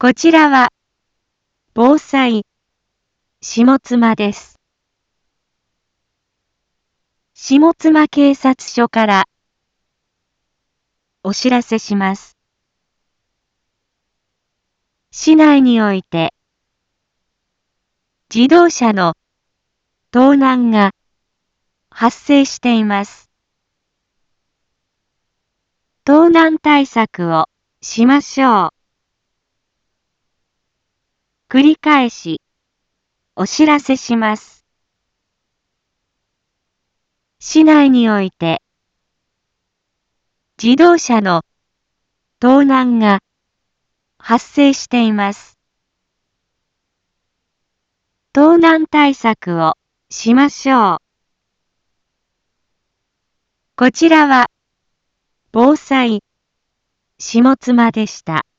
こちらは、防災、下妻です。下妻警察署から、お知らせします。市内において、自動車の盗難が発生しています。盗難対策をしましょう。繰り返し、お知らせします。市内において、自動車の盗難が発生しています。盗難対策をしましょう。こちらは、防災、下妻でした。